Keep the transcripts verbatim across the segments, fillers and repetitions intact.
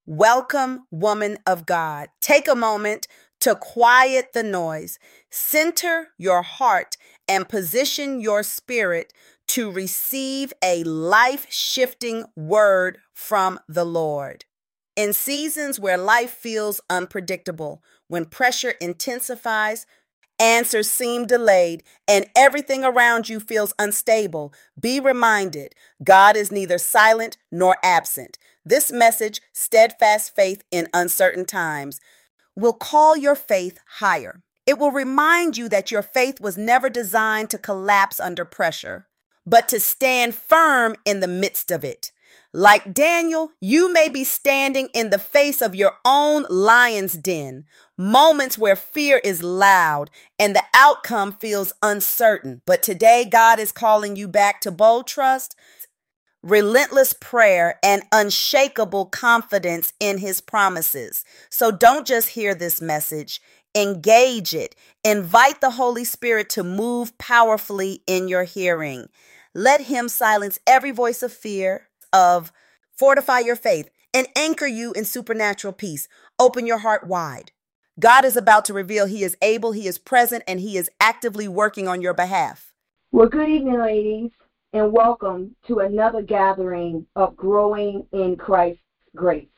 Welcome, woman of God. Take a moment to quiet the noise, center your heart, and position your spirit to receive a life-shifting word from the Lord. In seasons where life feels unpredictable, when pressure intensifies, answers seem delayed, and everything around you feels unstable, be reminded God is neither silent nor absent. This message, Steadfast Faith in Uncertain Times, will call your faith higher. It will remind you that your faith was never designed to collapse under pressure, but to stand firm in the midst of it. Like Daniel, you may be standing in the face of your own lion's den, moments where fear is loud and the outcome feels uncertain. But today, God is calling you back to bold trust, relentless prayer, and unshakable confidence in his promises. So don't just hear this message, engage it. Invite the Holy Spirit to move powerfully in your hearing. Let him silence every voice of fear, of fortify your faith, and anchor you in supernatural peace. Open your heart wide. God is about to reveal he is able, he is present, and he is actively working on your behalf. Well, good evening, ladies, and welcome to another gathering of Growing in Christ's Grace.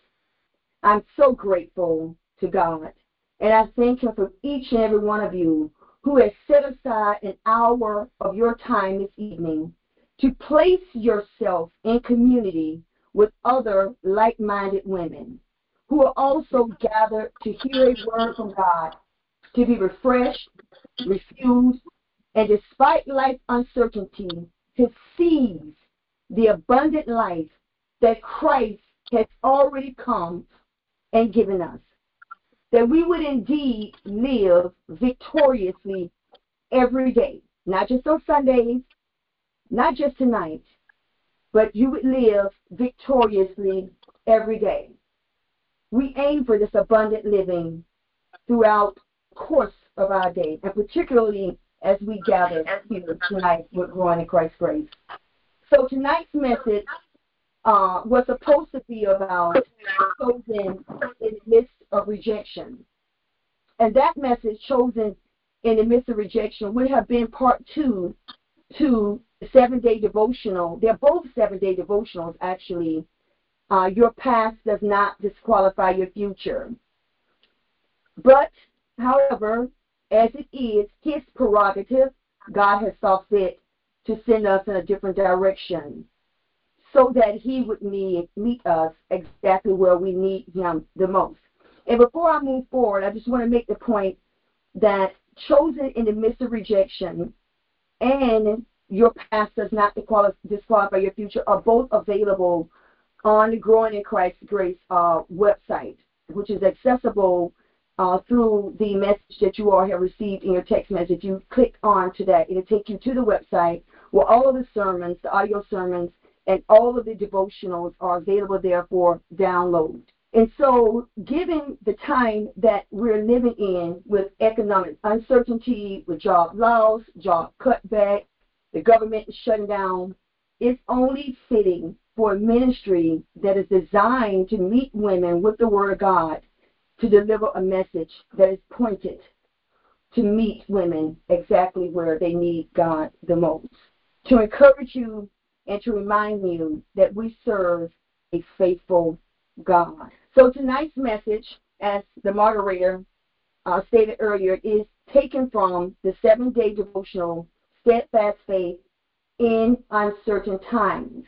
I'm so grateful to God, and I thank him for each and every one of you who has set aside an hour of your time this evening to place yourself in community with other like-minded women who are also gathered to hear a word from God, to be refreshed, refueled, and despite life uncertainty, to seize the abundant life that Christ has already come and given us, that we would indeed live victoriously every day, not just on Sundays, not just tonight, but you would live victoriously every day. We aim for this abundant living throughout the course of our day, and particularly as we gather here tonight with Growing in Christ's Grace. So tonight's message uh, was supposed to be about chosen in the midst of rejection. And that message, chosen in the midst of rejection, would have been part two to the seven-day devotional. They're both seven-day devotionals, actually. Uh, your past does not disqualify your future. But, however, as it is his prerogative, God has saw fit to send us in a different direction so that he would meet, meet us exactly where we need him the most. And before I move forward, I just want to make the point that chosen in the midst of rejection and your past does not disqualify your future are both available on the Growing in Christ's Grace uh, website, which is accessible uh, through the message that you all have received in your text message. If you click on to that, it'll take you to the website where all of the sermons, the audio sermons, and all of the devotionals are available there for download. And so, given the time that we're living in with economic uncertainty, with job loss, job cutback, the government is shutting down, it's only fitting for a ministry that is designed to meet women with the Word of God to deliver a message that is pointed to meet women exactly where they need God the most. To encourage you and to remind you that we serve a faithful God. So tonight's message, as the moderator uh, stated earlier, is taken from the seven-day devotional, Steadfast Faith in Uncertain Times.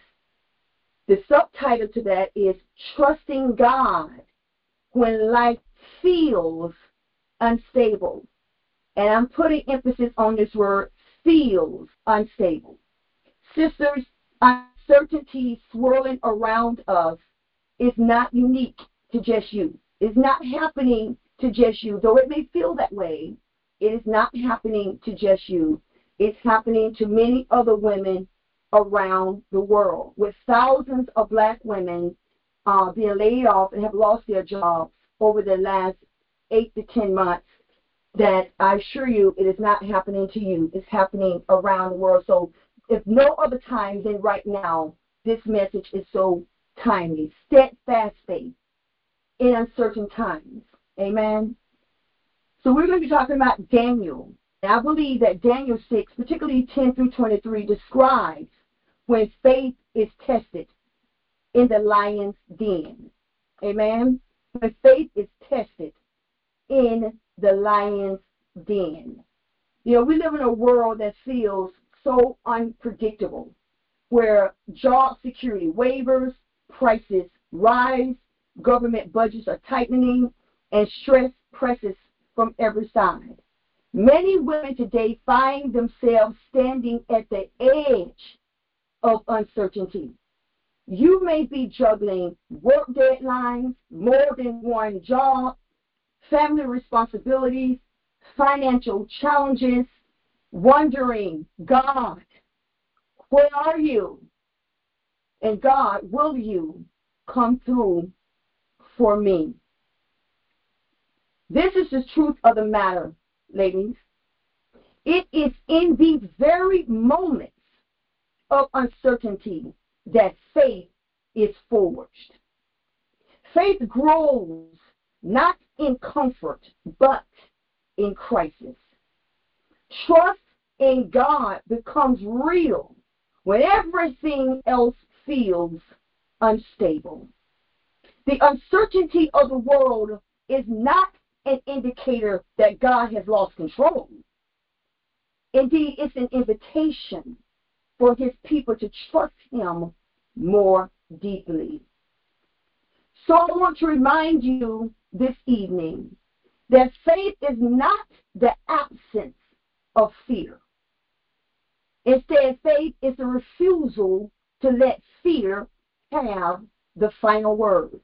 The subtitle to that is Trusting God When Life Feels Unstable. And I'm putting emphasis on this word, feels unstable. Sisters, uncertainty swirling around us is not unique to just you. It's not happening to just you. Though it may feel that way, it is not happening to just you. It's happening to many other women around the world, with thousands of black women uh, being laid off and have lost their jobs over the last eight to ten months, that I assure you it is not happening to you. It's happening around the world. So if no other time than right now, this message is so timely. Steadfast faith in uncertain times. Amen. So we're going to be talking about Daniel. And I believe that Daniel six, particularly ten through twenty-three, describes when faith is tested in the lion's den. Amen. When faith is tested in the lion's den. You know, we live in a world that feels so unpredictable, where job security wavers, prices rise, government budgets are tightening, and stress presses from every side. Many women today find themselves standing at the edge of uncertainty. You may be juggling work deadlines, more than one job, family responsibilities, financial challenges, wondering, God, where are you? And God, will you come through for me? This is the truth of the matter, ladies. It is in these very moments of uncertainty that faith is forged. Faith grows not in comfort, but in crisis. Trust in God becomes real when everything else feels unstable. The uncertainty of the world is not an indicator that God has lost control. Indeed, it's an invitation for his people to trust him more deeply. So I want to remind you this evening that faith is not the absence of fear. Instead, faith is the refusal to let fear have the final word.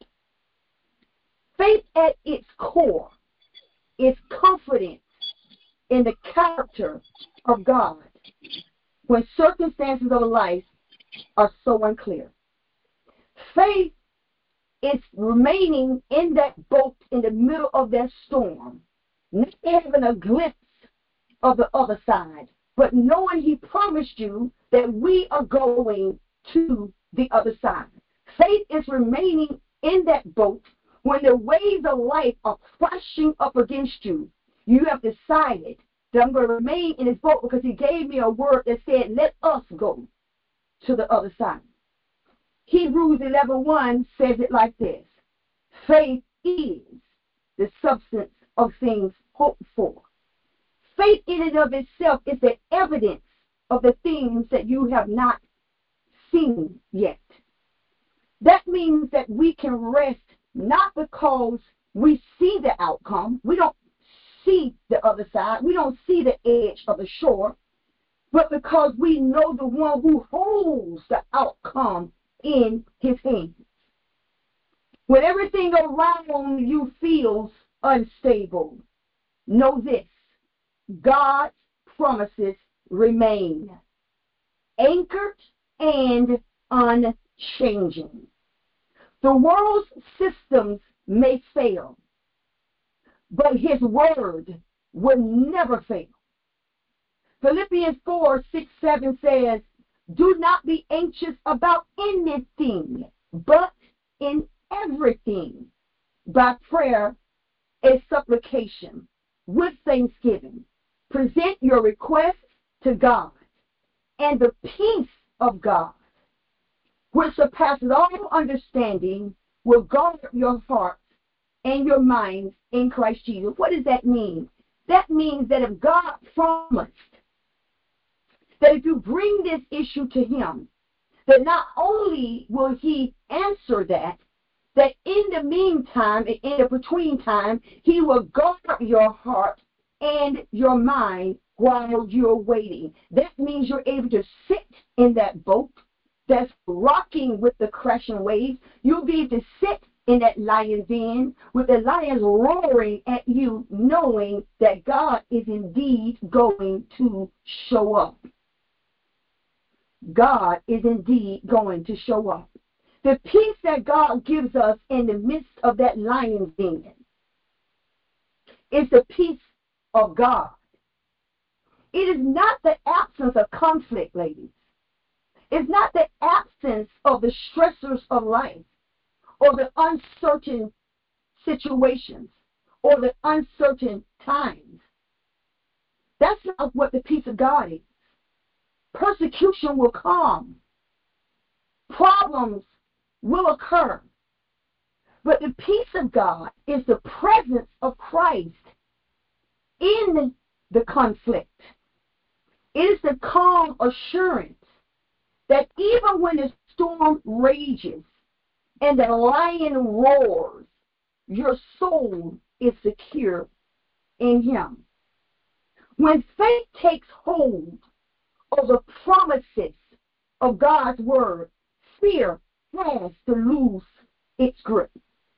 Faith at its core is confidence in the character of God when circumstances of life are so unclear. Faith is remaining in that boat in the middle of that storm, not having a glimpse of the other side, but knowing he promised you that we are going to the other side. Faith is remaining in that boat when the waves of life are crashing up against you. You have decided that I'm going to remain in this boat because he gave me a word that said, let us go to the other side. Hebrews eleven one says it like this: faith is the substance of things hoped for. Faith in and of itself is the evidence of the things that you have not seen yet. That means that we can rest not because we see the outcome. We don't see the other side. We don't see the edge of the shore, but because we know the one who holds the outcome in his hands. When everything around you feels unstable, know this: God's promises remain anchored and unchanging. The world's systems may fail, but his word will never fail. Philippians four, six, seven says, do not be anxious about anything, but in everything, by prayer and supplication, with thanksgiving, present your requests to God, and the peace of God, which surpasses all understanding, will guard your hearts and your minds in Christ Jesus. What does that mean? That means that if God promised that if you bring this issue to him, that not only will he answer that, that in the meantime and in the between time, he will guard your heart and your mind while you're waiting. That means you're able to sit in that boat that's rocking with the crashing waves. You'll be able to sit in that lion's den with the lions roaring at you, knowing that God is indeed going to show up. God is indeed going to show up. The peace that God gives us in the midst of that lion's den is the peace of God. It is not the absence of conflict, ladies. It's not the absence of the stressors of life or the uncertain situations or the uncertain times. That's not what the peace of God is. Persecution will come. Problems will occur. But the peace of God is the presence of Christ in the conflict. It is the calm assurance that even when the storm rages and the lion roars, your soul is secure in him. When faith takes hold of the promises of God's word, fear has to lose its grip.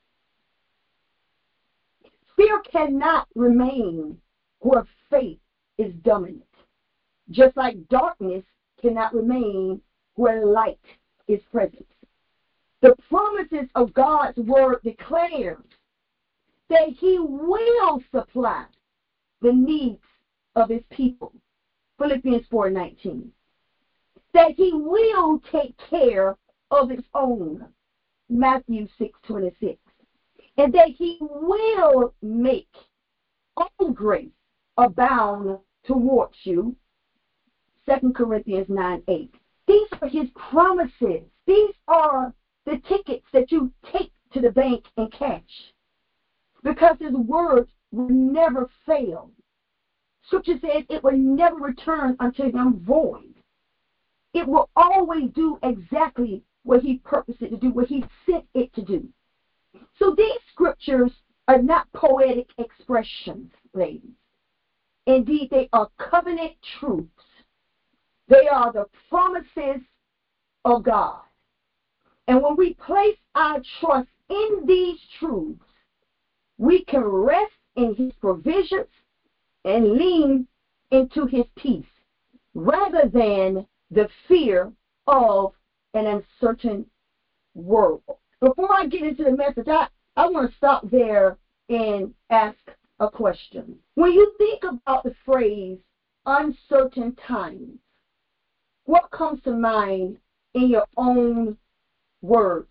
Fear cannot remain where faith is dominant, just like darkness cannot remain where light is present. The promises of God's word declare that he will supply the needs of his people. Philippians four nineteen. That he will take care of his own. Matthew six twenty-six. And that he will make all grace abound towards you. Second Corinthians nine eight. These are his promises. These are the tickets that you take to the bank and cash. Because his words will never fail. Scripture says it will never return unto him void. It will always do exactly what he purposed it to do, what he sent it to do. So these scriptures are not poetic expressions, ladies. Indeed, they are covenant truths. They are the promises of God. And when we place our trust in these truths, we can rest in his provisions and lean into his peace rather than the fear of an uncertain world. Before I get into the message, I, I want to stop there and ask a question. When you think about the phrase uncertain times, what comes to mind in your own words,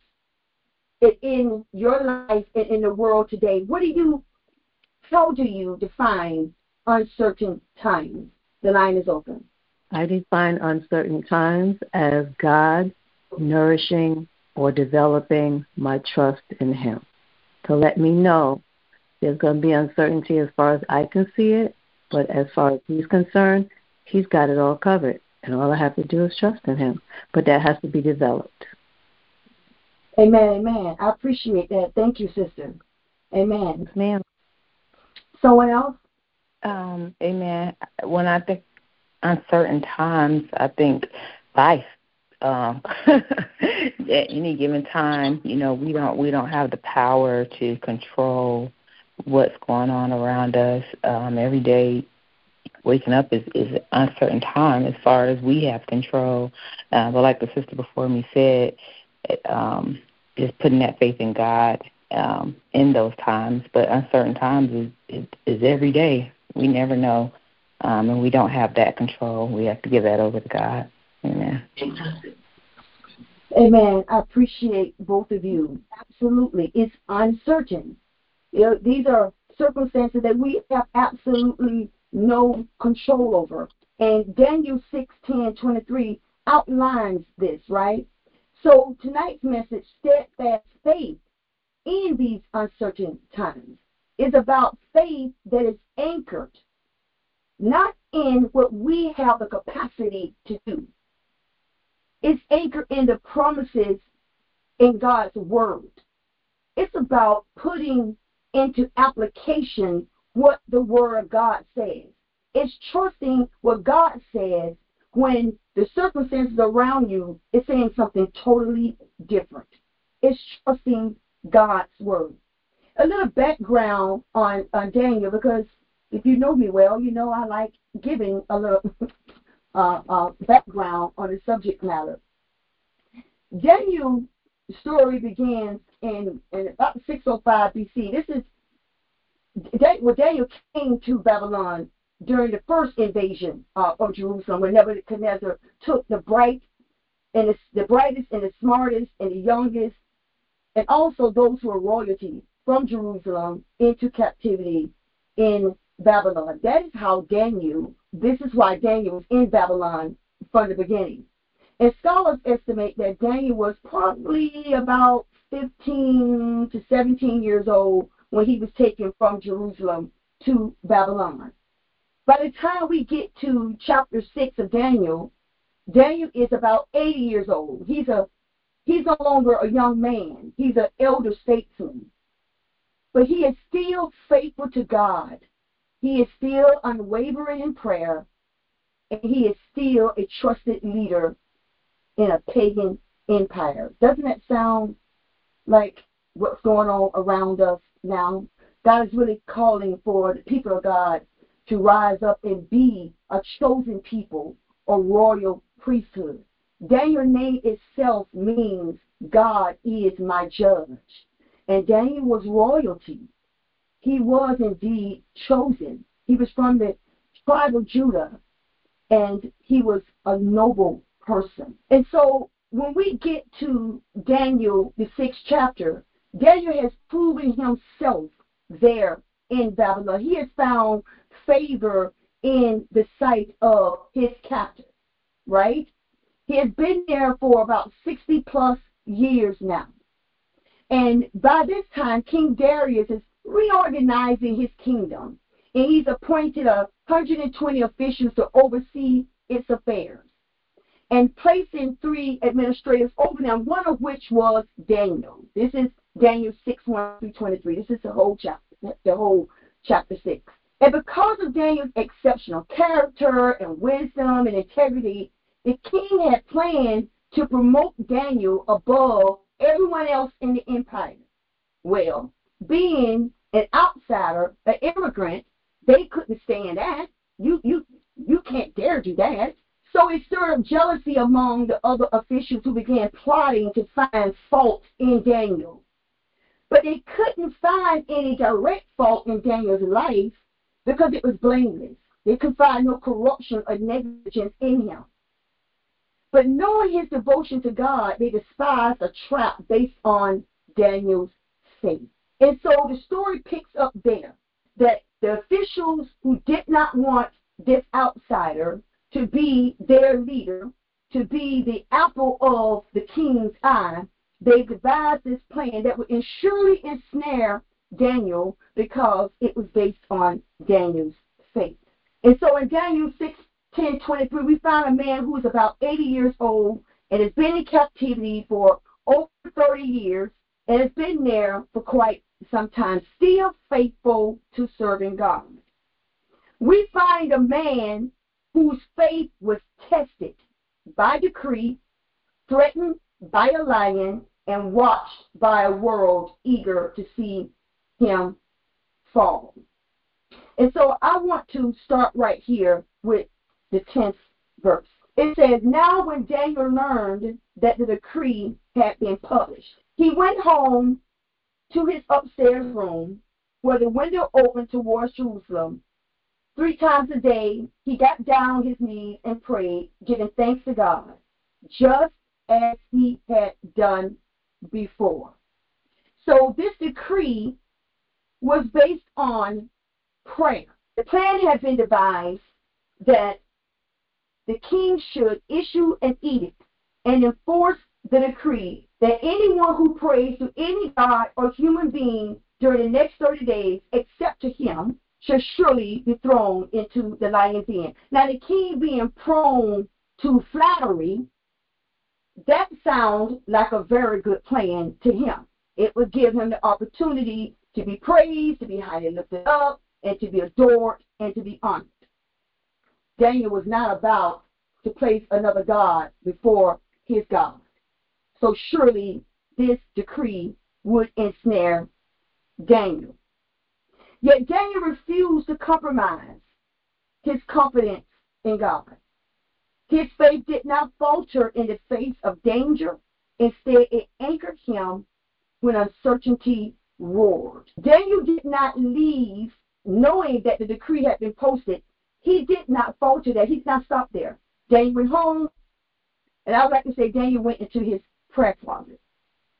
in your life and in the world today? What do you, how do you define uncertain times? The line is open. I define uncertain times as God nourishing or developing my trust in him to let me know there's going to be uncertainty as far as I can see it, but as far as he's concerned, he's got it all covered, and all I have to do is trust in him. But that has to be developed. Amen, amen. I appreciate that. Thank you, sister. Amen. Yes, ma'am. Someone else? Um, amen. When I think uncertain times, I think life. Um, at any given time, you know, we don't we don't have the power to control what's going on around us. Um, every day, waking up is, is an uncertain time as far as we have control. Uh, but like the sister before me said, um, just putting that faith in God um, in those times. But uncertain times is, is, is every day. We never know, um, and we don't have that control. We have to give that over to God. Amen. Amen. I appreciate both of you. Absolutely. It's uncertain. You know, these are circumstances that we have absolutely no control over. And Daniel six ten twenty-three outlines this, right? So tonight's message, steadfast faith in these uncertain times, is about faith that is anchored not in what we have the capacity to do. It's anchored in the promises in God's word. It's about putting into application what the word of God says. It's trusting what God says when the circumstances around you is saying something totally different. It's trusting God's word. A little background on, on Daniel, because if you know me well, you know I like giving a little uh, uh, background on the subject matter. Daniel's story begins in, in about six oh five B C. This is when Daniel came to Babylon during the first invasion uh, of Jerusalem, when Nebuchadnezzar took the bright and the, the brightest and the smartest and the youngest, and also those who are royalty from Jerusalem into captivity in Babylon. That is how Daniel, this is why Daniel was in Babylon from the beginning. And scholars estimate that Daniel was probably about fifteen to seventeen years old when he was taken from Jerusalem to Babylon. By the time we get to chapter six of Daniel, Daniel is about eighty years old. He's a he's no longer a young man. He's an elder statesman. But he is still faithful to God. He is still unwavering in prayer, and he is still a trusted leader in a pagan empire. Doesn't that sound like what's going on around us now? God is really calling for the people of God to rise up and be a chosen people, a royal priesthood. Daniel's name itself means God is my judge. And Daniel was royalty. He was indeed chosen. He was from the tribe of Judah, and he was a noble person. And so when we get to Daniel, the sixth chapter, Daniel has proven himself there in Babylon. He has found favor in the sight of his captor, right? He has been there for about sixty plus years now. And by this time, King Darius is reorganizing his kingdom, and he's appointed one hundred twenty officials to oversee its affairs, and placing three administrators over them, one of which was Daniel. This is Daniel six, one through twenty-three. This is the whole chapter, the whole chapter six. And because of Daniel's exceptional character and wisdom and integrity, the king had planned to promote Daniel above everyone else in the empire. Well, being an outsider, an immigrant, they couldn't stand that. You, you, you can't dare do that. So it stirred up jealousy among the other officials who began plotting to find fault in Daniel. But they couldn't find any direct fault in Daniel's life because it was blameless. They could find no corruption or negligence in him. But knowing his devotion to God, they despised a trap based on Daniel's faith. And so the story picks up there that the officials who did not want this outsider to be their leader, to be the apple of the king's eye, they devised this plan that would surely ensnare Daniel because it was based on Daniel's faith. And so in Daniel six, ten, twenty-three, we found a man who is about eighty years old and has been in captivity for over thirty years and has been there for quite some time, still faithful to serving God. We find a man whose faith was tested by decree, threatened by a lion, and watched by a world eager to see him fall. And so I want to start right here with the tenth verse. It says, now when Daniel learned that the decree had been published, he went home to his upstairs room where the window opened towards Jerusalem. Three times a day, he got down on his knees and prayed, giving thanks to God, just as he had done before. So this decree was based on prayer. The plan had been devised that the king should issue an edict and enforce the decree that anyone who prays to any god or human being during the next thirty days, except to him, shall surely be thrown into the lion's den. Now, the king being prone to flattery, that sounds like a very good plan to him. It would give him the opportunity to be praised, to be highly lifted up, and to be adored, and to be honored. Daniel was not about to place another god before his God. So surely this decree would ensnare Daniel. Yet Daniel refused to compromise his confidence in God. His faith did not falter in the face of danger. Instead, it anchored him when uncertainty roared. Daniel did not leave knowing that the decree had been posted. He did not falter there. He did not stop there. Daniel went home, and I would like to say Daniel went into his prayer closet.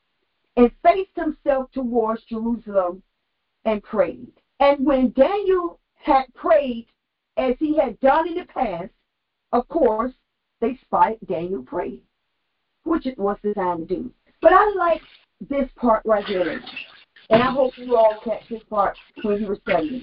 and faced himself towards Jerusalem and prayed. And when Daniel had prayed as he had done in the past, of course, they spotted Daniel prayed, which it was the time to do. But I like this part right here, and I hope you all catch this part when you were studying.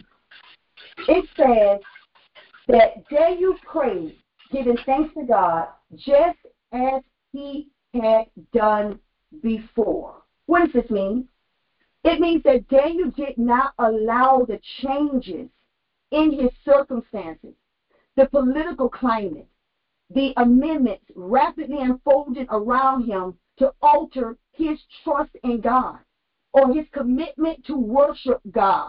It says that Daniel prayed, giving thanks to God, just as he had done before. What does this mean? It means that Daniel did not allow the changes in his circumstances, the political climate, the amendments rapidly unfolding around him to alter his trust in God or his commitment to worship God.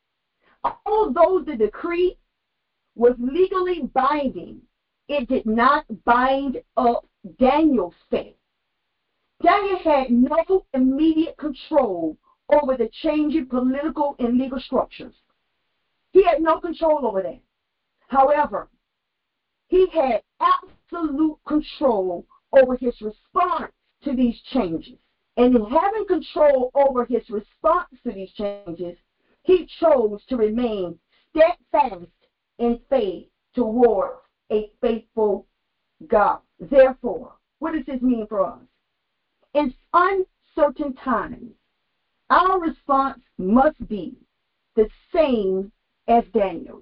Although the decree was legally binding, it did not bind up Daniel's faith. Daniel had no immediate control over the changing political and legal structures. He had no control over that. However, he had absolute control over his response to these changes. And in having control over his response to these changes, he chose to remain steadfast in faith towards a faithful God. Therefore, what does this mean for us? In uncertain times, our response must be the same as Daniel's.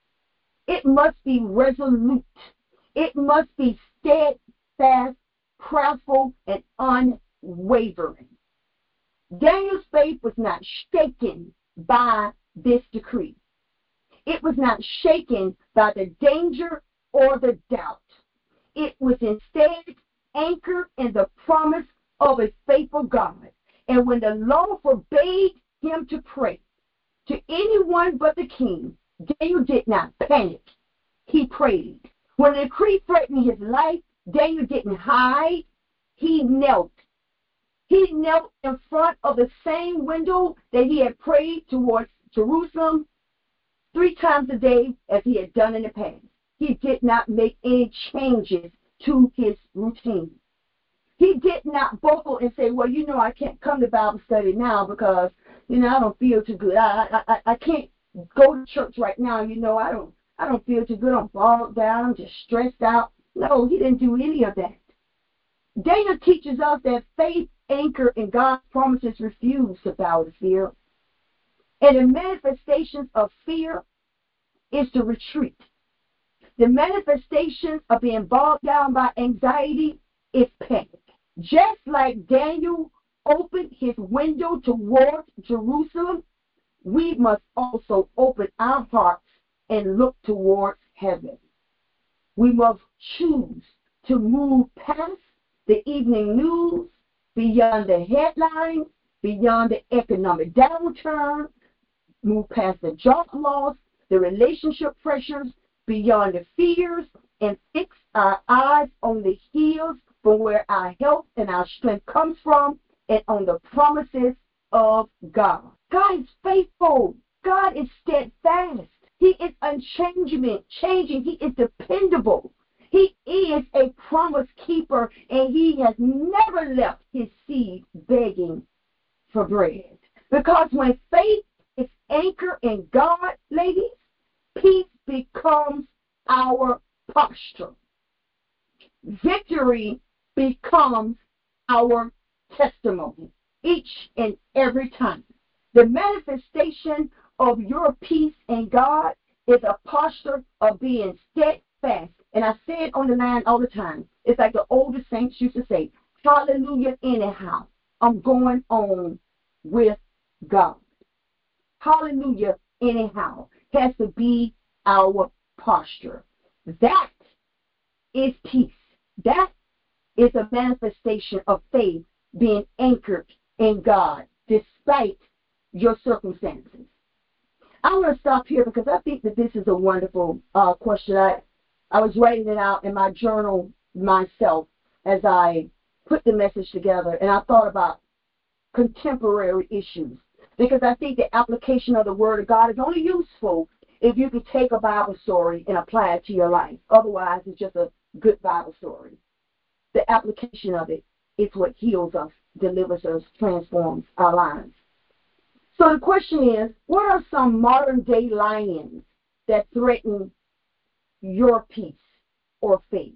It must be resolute. It must be steadfast, prayerful, and unwavering. Daniel's faith was not shaken by this decree. It was not shaken by the danger or the doubt. It was instead anchored in the promise of a faithful God. And when the law forbade him to pray to anyone but the king, Daniel did not panic. He prayed. When the decree threatened his life, Daniel didn't hide. He knelt. He knelt in front of the same window that he had prayed towards Jerusalem three times a day as he had done in the past. He did not make any changes to his routine. He did not buckle and say, well, you know, I can't come to Bible study now because, you know, I don't feel too good. I I, I can't go to church right now. You know, I don't I don't feel too good. I'm bogged down. I'm just stressed out. No, he didn't do any of that. Daniel teaches us that faith anchored in God's promises refuse to bow to fear. And the manifestations of fear is to retreat. The manifestations of being bogged down by anxiety is panic. Just like Daniel opened his window towards Jerusalem, we must also open our hearts and look towards heaven. We must choose to move past the evening news, beyond the headlines, beyond the economic downturn, move past the job loss, the relationship pressures, beyond the fears, and fix our eyes on the hills from where our health and our strength comes from, and on the promises of God. God is faithful. God is steadfast. He is unchanging, changing. He is dependable. He is a promise keeper, and he has never left his seed begging for bread. Because when faith is anchored in God, ladies, peace becomes our posture. Victory becomes our testimony each and every time. The manifestation of your peace in God is a posture of being steadfast. And I say it on the line all the time. It's like the older saints used to say, hallelujah anyhow. I'm going on with God. Hallelujah anyhow has to be our posture. That is peace. That is a manifestation of faith being anchored in God despite your circumstances. I want to stop here because I think that this is a wonderful uh, question. I, I was writing it out in my journal myself as I put the message together, and I thought about contemporary issues because I think the application of the Word of God is only useful if you can take a Bible story and apply it to your life. Otherwise, it's just a good Bible story. The application of it is what heals us delivers us, transforms our lives. So the question is, what are some modern-day lions that threaten your peace or faith?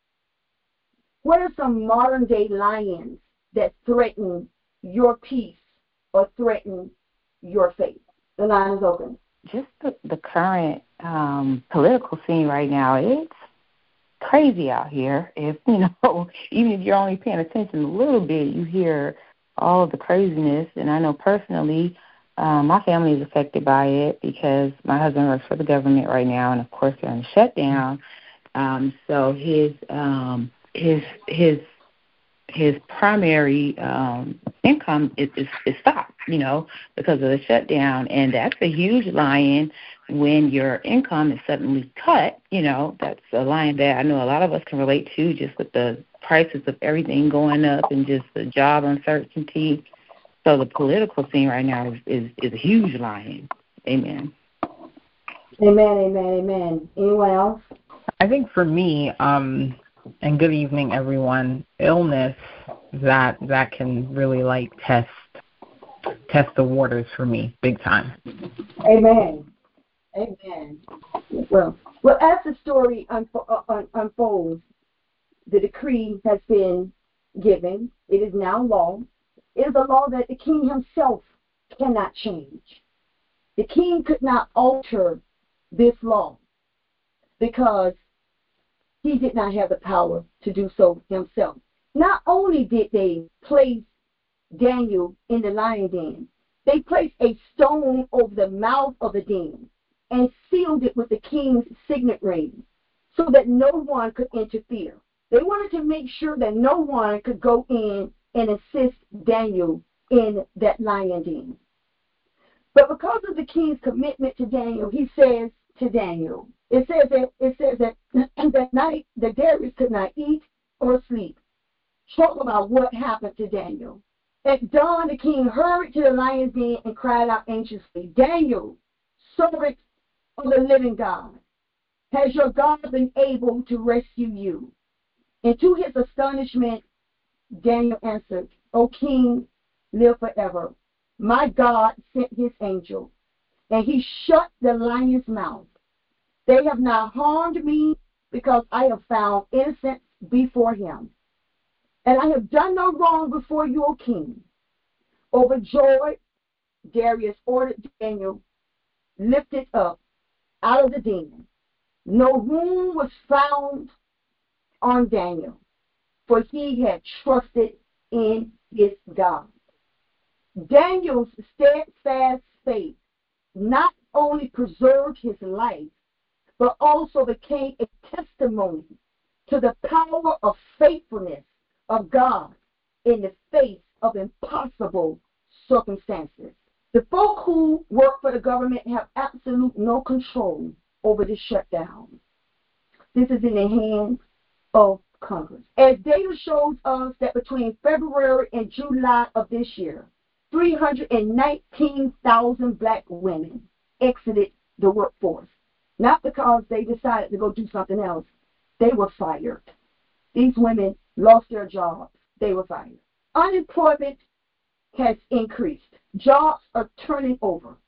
What are some modern-day lions that threaten your peace or threaten your faith? The line is open. Just the, the current um, political scene right now, it's crazy out here. If, you know, even if you're only paying attention a little bit, you hear all of the craziness. And I know personally, um, my family is affected by it because my husband works for the government right now, and of course they're in shutdown. Um, so his um, his his his primary um, income is, is, is stopped, you know, because of the shutdown, and that's a huge lion. When your income is suddenly cut, you know, that's a line that I know a lot of us can relate to, just with the prices of everything going up and just the job uncertainty. So the political scene right now is, is, is a huge lion. Amen. Amen, amen, amen. Anyone else? I think for me, um, and good evening, everyone, illness that that can really like test test the waters for me big time. Amen. Amen. Well, well, as the story unfo- uh, unfolds, the decree has been given. It is now law. It is a law that the king himself cannot change. The king could not alter this law because he did not have the power to do so himself. Not only did they place Daniel in the lion den, they placed a stone over the mouth of the den and sealed it with the king's signet ring so that no one could interfere. They wanted to make sure that no one could go in and assist Daniel in that lion den. But because of the king's commitment to Daniel, he says to Daniel, it says that it says that that night that Darius could not eat or sleep. Talk about what happened to Daniel. At dawn, the king hurried to the lion's den and cried out anxiously, Daniel, servant of the living God, has your God been able to rescue you? And to his astonishment, Daniel answered, O king, live forever. My God sent his angel, and he shut the lion's mouth. They have not harmed me because I have found innocence before him. And I have done no wrong before you, O king. Overjoyed, Darius ordered Daniel lifted up out of the den. No wound was found on Daniel, for he had trusted in his God. Daniel's steadfast faith not only preserved his life, but also became a testimony to the power of faithfulness of God in the face of impossible circumstances. The folk who work for the government have absolute no control over the shutdown. This is in the hands of Congress. As data shows us that between February and July of this year, three hundred nineteen thousand black women exited the workforce. Not because they decided to go do something else. They were fired. These women lost their jobs. They were fired. Unemployment has increased. Jobs are turning over.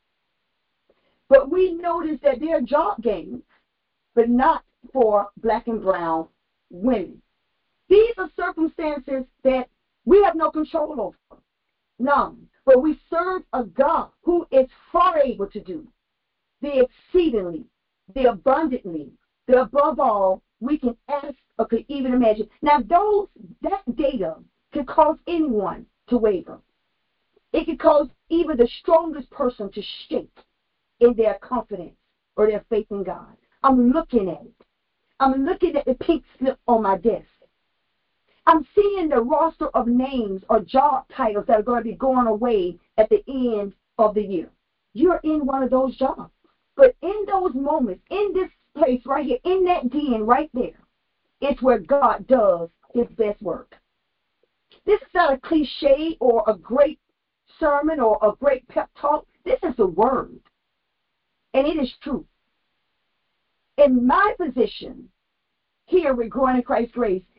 But we notice that there are job gains, but not for black and brown women. These are circumstances that we have no control over. None. But we serve a God who is far able to do the exceedingly, the abundantly, the above all we can ask or could even imagine. Now, those that data could cause anyone to waver. It could cause even the strongest person to shake in their confidence or their faith in God. I'm looking at it. I'm looking at the pink slip on my desk. I'm seeing the roster of names or job titles that are going to be going away at the end of the year. You're in one of those jobs. But in those moments, in this place right here, in that den right there, it's where God does his best work. This is not a cliche or a great sermon or a great pep talk. This is the word. And it is true. In my position here with Growing in Christ's Grace,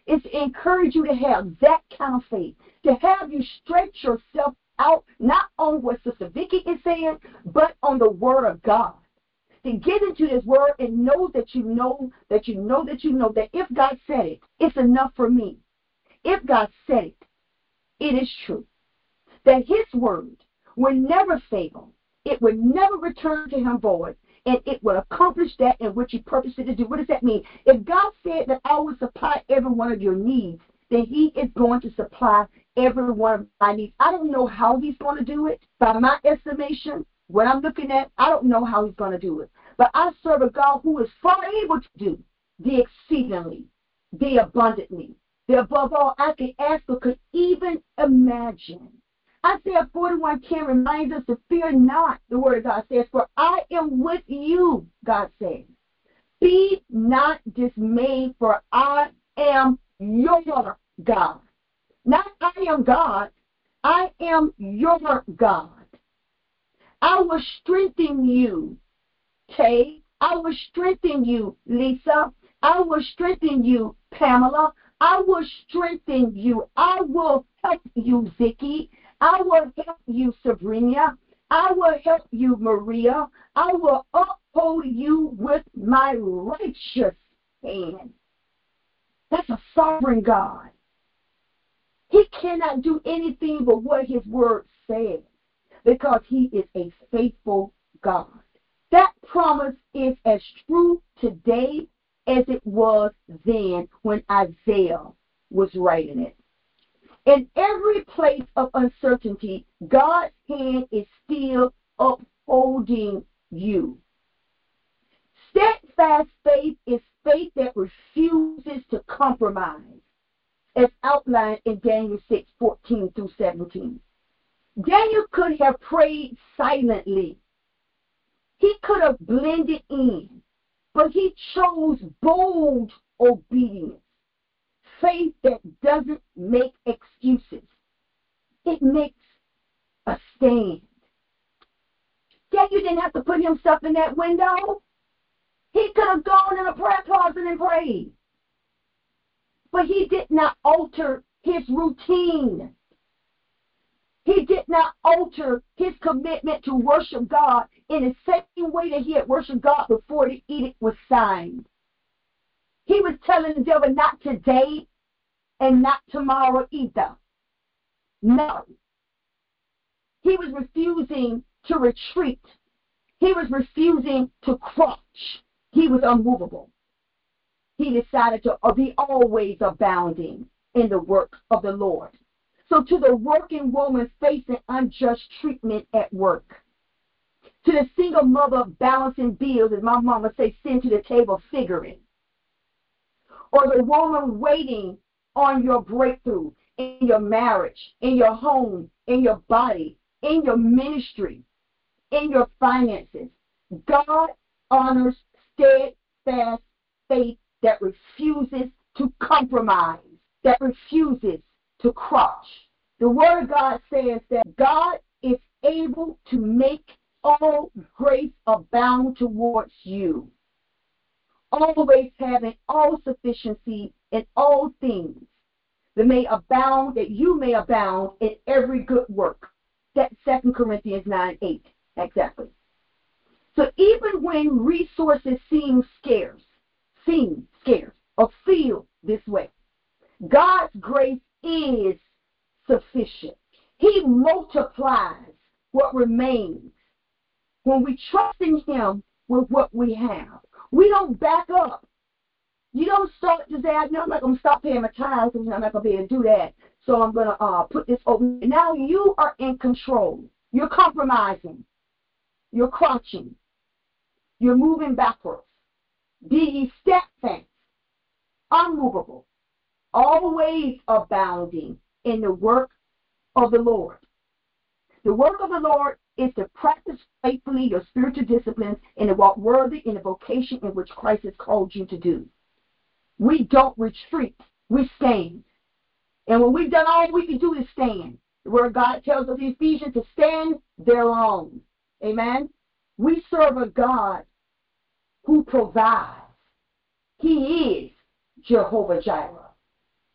is to encourage you to have that kind of faith, to have you stretch yourself out, not on what Sister Vicky is saying, but on the Word of God. To get into this Word and know that you know, that you know, that you know that if God said it, it's enough for me. If God said it, it is true. That His Word will never fail. It will never return to Him void. And it will accomplish that in which He purposed it to do. What does that mean? If God said that I will supply every one of your needs, then He is going to supply every one of my needs. I don't know how He's going to do it. By my estimation, what I'm looking at, I don't know how He's going to do it. But I serve a God who is far able to do the exceedingly, the abundantly, the above all I can ask or could even imagine. Isaiah forty-one ten reminds us to fear not, the Word of God says, for I am with you, God says. Be not dismayed, for I am your God. Not I am God, I am your God. I will strengthen you, Tay. I will strengthen you, Lisa. I will strengthen you, Pamela. I will strengthen you. I will help you, Vicky. I will help you, Sabrina. I will help you, Maria. I will uphold you with my righteous hand. That's a sovereign God. He cannot do anything but what His Word says because He is a faithful God. That promise is as true today as it was then when Isaiah was writing it. In every place of uncertainty, God's hand is still upholding you. Steadfast faith is faith that refuses to compromise, as outlined in Daniel six fourteen through seventeen. Daniel could have prayed silently. He could have blended in, but he chose bold obedience. Faith that doesn't make excuses. It makes a stand. Daniel didn't have to put himself in that window. He could have gone in a prayer closet and prayed. But he did not alter his routine. He did not alter his commitment to worship God in the same way that he had worshiped God before the edict was signed. He was telling the devil, not today and not tomorrow either. No. He was refusing to retreat. He was refusing to crouch. He was unmovable. He decided to be always abounding in the work of the Lord. So to the working woman facing unjust treatment at work, to the single mother balancing bills, as my mama say, send to the table figuring, or the woman waiting on your breakthrough in your marriage, in your home, in your body, in your ministry, in your finances, God honors steadfast faith that refuses to compromise, that refuses to crouch. The Word of God says that God is able to make all grace abound towards you, always having all sufficiency in all things, that may abound, that you may abound in every good work. That's Second Corinthians nine eight, exactly. So even when resources seem scarce, seem scarce, or feel this way, God's grace is sufficient. He multiplies what remains when we trust in Him with what we have. We don't back up. You don't start to say, no, I'm not going to stop paying my tithes because I'm not going to be able to do that. So I'm going to uh, put this over. Now you are in control. You're compromising. You're crouching. You're moving backwards. Be ye steadfast, unmovable, always abounding in the work of the Lord. The work of the Lord is to practice faithfully your spiritual disciplines and to walk worthy in the vocation in which Christ has called you to do. We don't retreat. We stand. And when we've done all we can do is stand. The Word of God tells us in Ephesians to stand thereon. Amen? We serve a God who provides. He is Jehovah Jireh.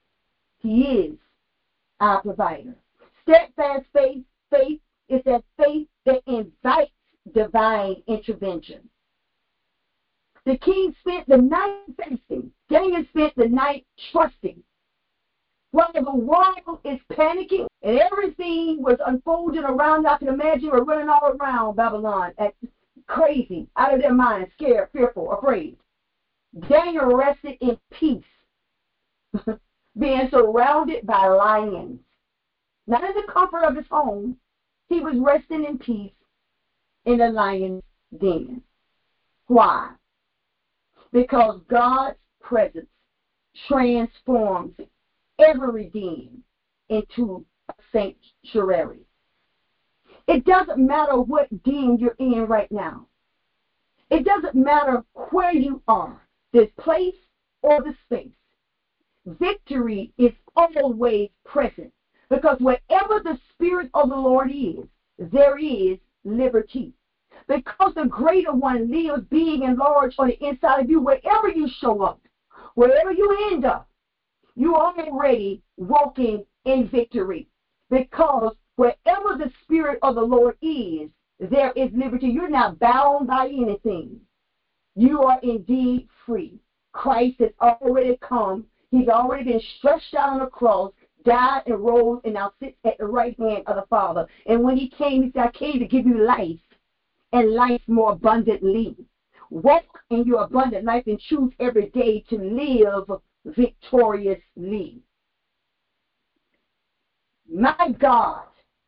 He is our provider. Steadfast faith, faith is that faith that invites divine intervention. The king spent the night fasting. Daniel spent the night trusting. While the world is panicking and everything was unfolding around, I can imagine we're running all around Babylon, at, crazy, out of their minds, scared, fearful, afraid. Daniel rested in peace, being surrounded by lions. Not in the comfort of his home, he was resting in peace in the lion's den. Why? Because God's presence transforms every den into a sanctuary. It doesn't matter what den you're in right now. It doesn't matter where you are, this place or the space. Victory is always present, because wherever the Spirit of the Lord is, there is liberty. Because the greater one lives being enlarged on the inside of you, wherever you show up, wherever you end up, you are already walking in victory. Because wherever the Spirit of the Lord is, there is liberty. You're not bound by anything. You are indeed free. Christ has already come. He's already been stretched out on the cross, died and rose, and now sits at the right hand of the Father. And when he came, he said, I came to give you life, and life more abundantly. Walk in your abundant life and choose every day to live victoriously. My God,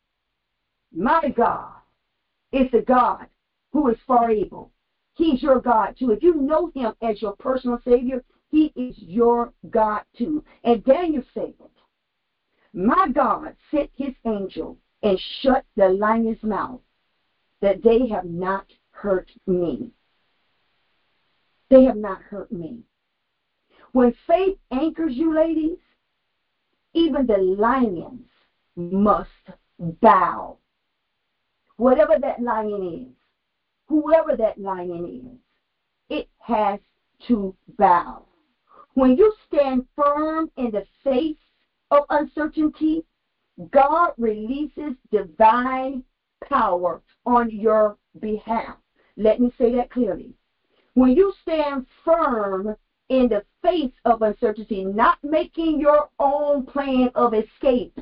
my God is the God who is far able. He's your God too. If you know him as your personal Savior, he is your God too. And Daniel said, my God sent his angel and shut the lion's mouth, that they have not hurt me. They have not hurt me. When faith anchors you, ladies, even the lions must bow. Whatever that lion is, whoever that lion is, it has to bow. When you stand firm in the face of uncertainty, God releases divine power on your behalf. Let me say that clearly. When you stand firm in the face of uncertainty, not making your own plan of escape,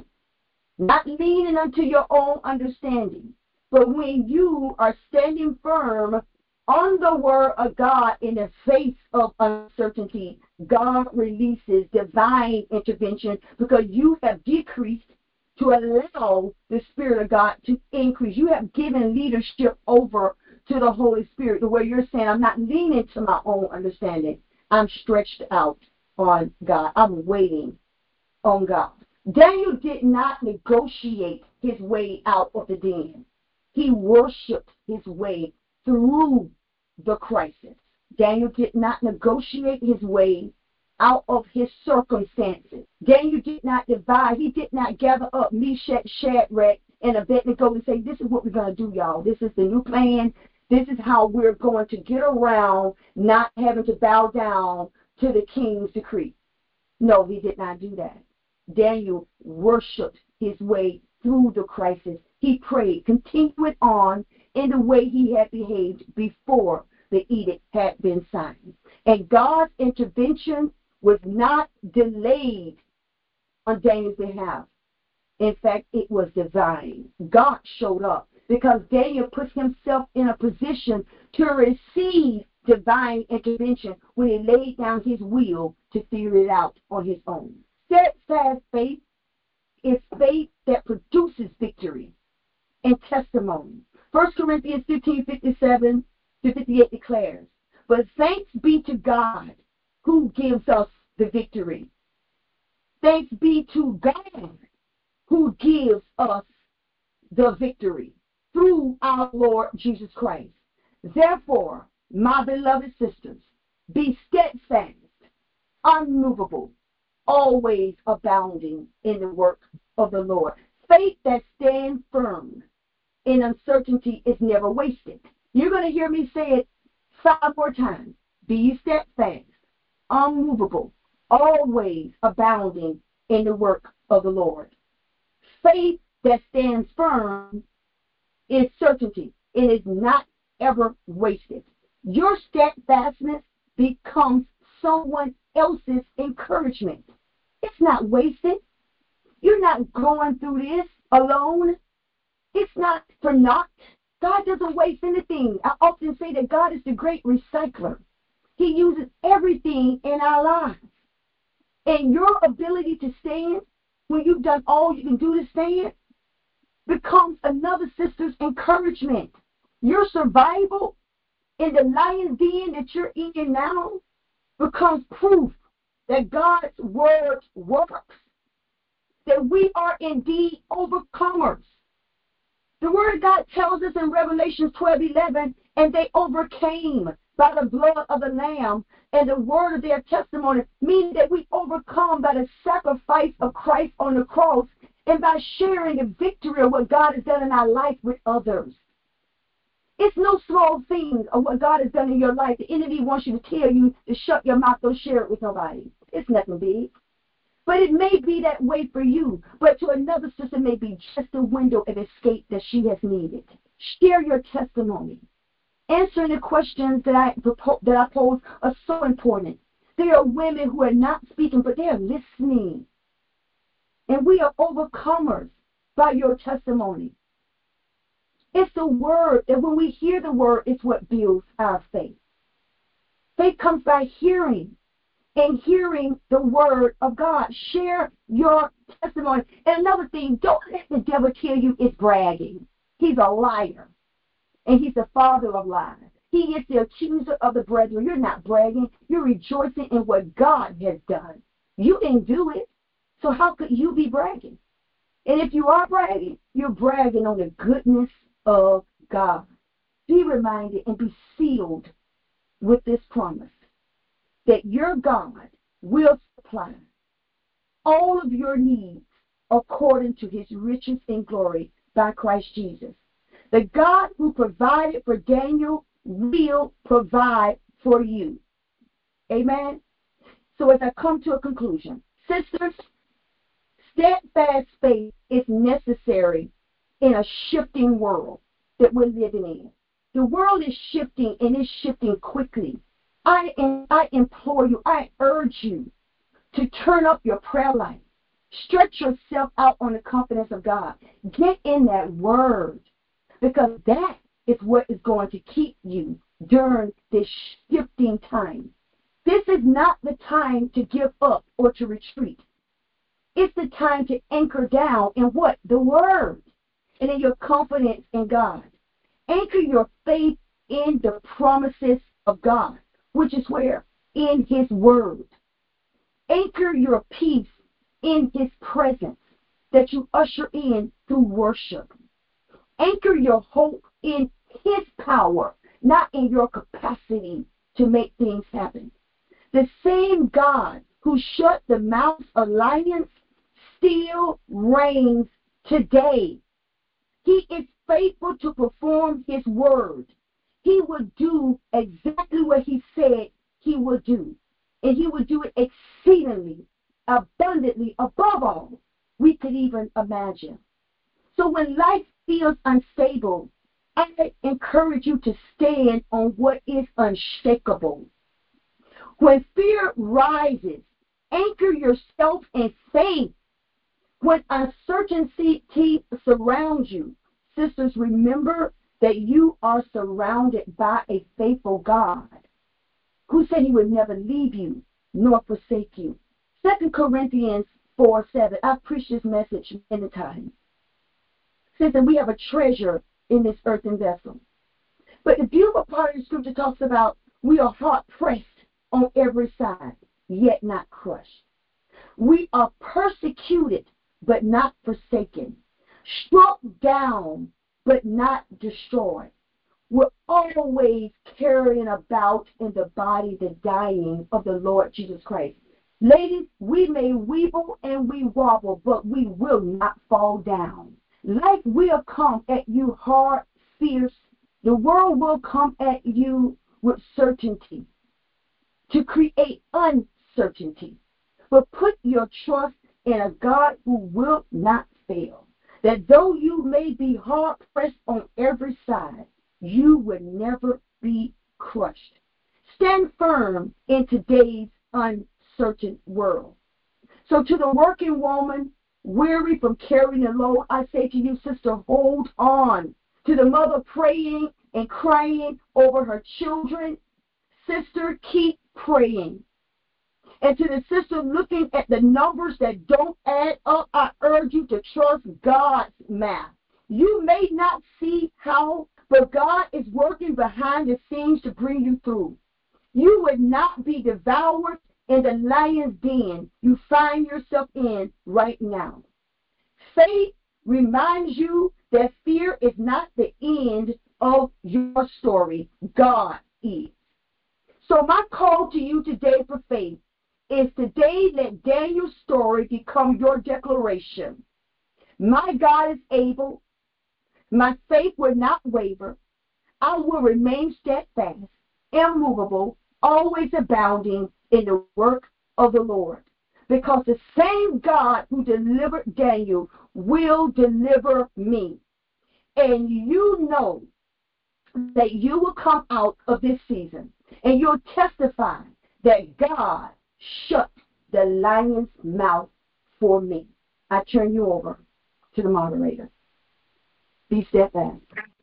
not leaning unto your own understanding, but when you are standing firm on the word of God in the face of uncertainty, God releases divine intervention, because you have decreased to allow the Spirit of God to increase. You have given leadership over to the Holy Spirit, the way you're saying, I'm not leaning to my own understanding. I'm stretched out on God. I'm waiting on God. Daniel did not negotiate his way out of the den. He worshiped his way through the crisis. Daniel did not negotiate his way out of his circumstances. Daniel did not divide. He did not gather up Meshach, Shadrach, and Abednego and say, this is what we're going to do, y'all. This is the new plan. This is how we're going to get around not having to bow down to the king's decree. No, he did not do that. Daniel worshiped his way through the crisis. He prayed, continued on in the way he had behaved before the edict had been signed. And God's intervention was not delayed on Daniel's behalf. In fact, it was divine. God showed up because Daniel put himself in a position to receive divine intervention when he laid down his will to figure it out on his own. Steadfast faith is faith that produces victory and testimony. First Corinthians fifteen, fifty-seven to fifty-eight declares, but thanks be to God who gives us the victory. Thanks be to God who gives us the victory through our Lord Jesus Christ. Therefore, my beloved sisters, be steadfast, unmovable, always abounding in the work of the Lord. Faith that stands firm in uncertainty is never wasted. You're going to hear me say it five more times. Be steadfast, unmovable, always abounding in the work of the Lord. Faith that stands firm is certainty. It is not ever wasted. Your steadfastness becomes someone else's encouragement. It's not wasted. You're not going through this alone. It's not for naught. God doesn't waste anything. I often say that God is the great recycler. He uses everything in our lives. And your ability to stand, when you've done all you can do to stand, becomes another sister's encouragement. Your survival in the lion's den that you're in now becomes proof that God's word works, that we are indeed overcomers. The word of God tells us in Revelation twelve eleven, and they overcame by the blood of the Lamb and the word of their testimony, meaning that we overcome by the sacrifice of Christ on the cross and by sharing the victory of what God has done in our life with others. It's no small thing of what God has done in your life. The enemy wants you to tell you to shut your mouth, don't share it with nobody. It's nothing big. But it may be that way for you. But to another sister, it may be just a window of escape that she has needed. Share your testimony. Answering the questions that I, that I pose are so important. There are women who are not speaking, but they are listening. And we are overcomers by your testimony. It's the word that when we hear the word, it's what builds our faith. Faith comes by hearing, and hearing the word of God. Share your testimony. And another thing, don't let the devil tell you it's bragging. He's a liar, and he's the father of lies. He is the accuser of the brethren. You're not bragging. You're rejoicing in what God has done. You didn't do it, so how could you be bragging? And if you are bragging, you're bragging on the goodness of God. Be reminded and be sealed with this promise that your God will supply all of your needs according to his riches in glory by Christ Jesus. The God who provided for Daniel will provide for you. Amen. So as I come to a conclusion, sisters, steadfast faith is necessary in a shifting world that we're living in. The world is shifting, and it's shifting quickly. I, I implore you, I urge you to turn up your prayer life. Stretch yourself out on the confidence of God. Get in that word, because that is what is going to keep you during this shifting time. This is not the time to give up or to retreat. It's the time to anchor down in what? The word. And in your confidence in God. Anchor your faith in the promises of God, which is where? In his word. Anchor your peace in his presence that you usher in through worship. Anchor your hope in his power, not in your capacity to make things happen. The same God who shut the mouths of lions still reigns today. He is faithful to perform his word. He will do exactly what he said he would do. And he would do it exceedingly, abundantly, above all we could even imagine. So when life feels unstable, I encourage you to stand on what is unshakable. When fear rises, anchor yourself in faith. When uncertainty surrounds you, sisters, remember that you are surrounded by a faithful God who said he would never leave you nor forsake you. Second Corinthians four seven. I've preached this message many times. It says that we have a treasure in this earthen vessel. But the beautiful part of the scripture talks about we are hard pressed on every side, yet not crushed. We are persecuted, but not forsaken. Struck down, but not destroyed. We're always carrying about in the body the dying of the Lord Jesus Christ. Ladies, we may weeble and we wobble, but we will not fall down. Life will come at you hard, fierce. The world will come at you with certainty to create uncertainty. But put your trust in a God who will not fail. That though you may be hard pressed on every side, you will never be crushed. Stand firm in today's uncertain world. So to the working woman, weary from carrying the load, I say to you, sister, hold on. To the mother praying and crying over her children, sister, keep praying. And to the sister looking at the numbers that don't add up, I urge you to trust God's math. You may not see how, but God is working behind the scenes to bring you through. You would not be devoured in the lion's den you find yourself in right now. Faith reminds you that fear is not the end of your story. God is. So my call to you today for faith is today let Daniel's story become your declaration. My God is able. My faith will not waver. I will remain steadfast, immovable, always abounding in the work of the Lord. Because the same God who delivered Daniel will deliver me. And you know that you will come out of this season and you'll testify that God shut the lion's mouth for me. I turn you over to the moderator. Be steadfast.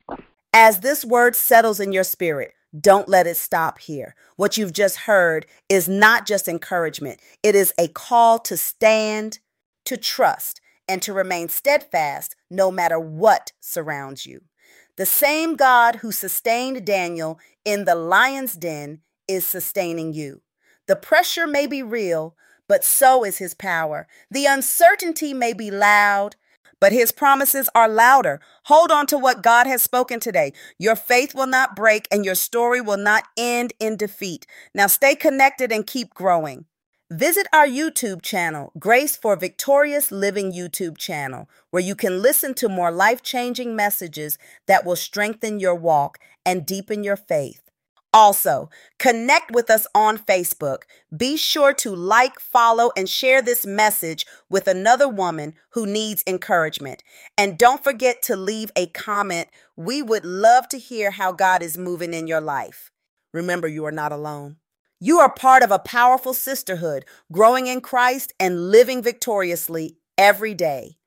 As this word settles in your spirit, don't let it stop here. What you've just heard is not just encouragement. It is a call to stand, to trust, and to remain steadfast no matter what surrounds you. The same God who sustained Daniel in the lion's den is sustaining you. The pressure may be real, but so is his power. The uncertainty may be loud, but his promises are louder. Hold on to what God has spoken today. Your faith will not break and your story will not end in defeat. Now stay connected and keep growing. Visit our YouTube channel, Grace for Victorious Living YouTube channel, where you can listen to more life-changing messages that will strengthen your walk and deepen your faith. Also, connect with us on Facebook. Be sure to like, follow, and share this message with another woman who needs encouragement. And don't forget to leave a comment. We would love to hear how God is moving in your life. Remember, you are not alone. You are part of a powerful sisterhood, growing in Christ and living victoriously every day.